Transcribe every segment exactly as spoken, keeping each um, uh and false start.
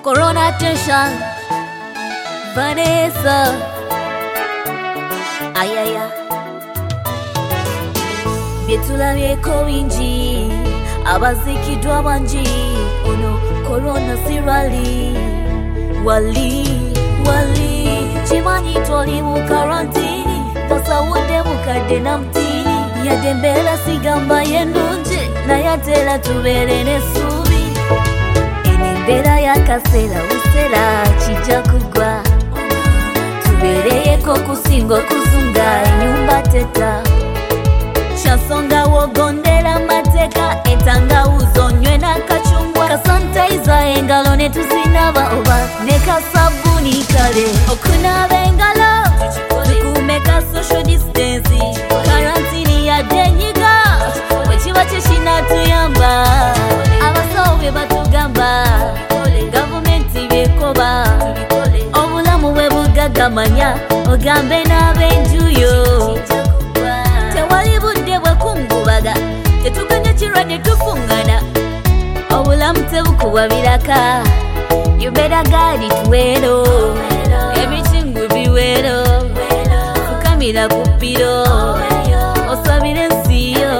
Corona attention, Vanessa. Ayaya. Byetulabyeko bingi, abazikiddwa bangi. Ono corona sirali, wali, wali. Chimanyi toli mu karantini, tasawudde bukadde na mutini. Yadde embeera sigamba yennungi, naye atera tubeere n'essuubi. Embeera y'akaseera buseera kijja kugwa, tubeereyeko okusinga okuzunga ennyumba teta. Kyansonga wogondera amateeka, entangawuuzi onywe n'akacungwa, kasanitayiza engalo ne tuzinaba oba ne kasabbuuni kale. Okunaaba engalo tukuume ka social distance, karantini yadde enyiga bwe kiba kye kinaatuyamba. Abasawo bye batugamba, gavumenti byekoba, obulamu bwe bugagamanya, ogambe n'ab'enjuyo. Tewali budde bwe kungubaga, tetuganya kirwadde tufungana, obulamu tebukuba biraka. You better guard it well, everything will be well. Fukamira ku ppiro, osabire ensi yo.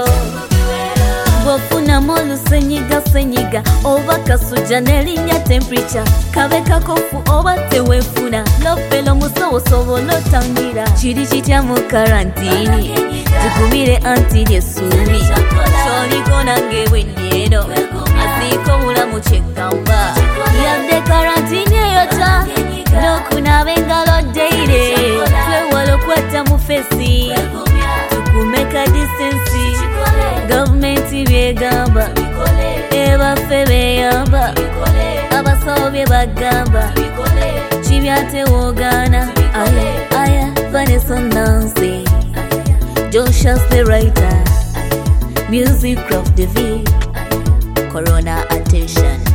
Bw'ofunamu olusenyiga senyiga oba kasujja n'erinnya temperature, kabe kakofu oba teweefuna, lofelo musawo sobola otangira. Kiri kitya mu karantini, tukumire anti ly'essuubi. Kyoliko nange bwennyeno, asiiko mulamu kyeggamba. Yadde karantini eyota, n'okunaaba engalo daily. Twewala okwetta mu feesi, tukume ka distance. Gavumenti byegamba, ebaffe beyamba, abasawo bye bagamba, kibyate woogana. Aya, aya, Vanessa Nancy, Joshua the writer, music of the V, Corona attention.